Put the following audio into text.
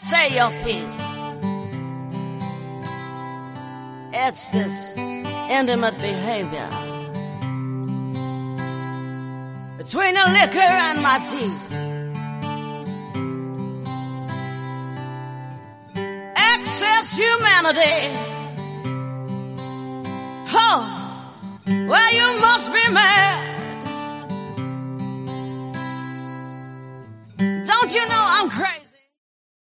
Say your piece. It's this intimate behavior between the liquor and my teeth. Excess humanity. Oh, well, you must be mad. Don't you know I'm crazy?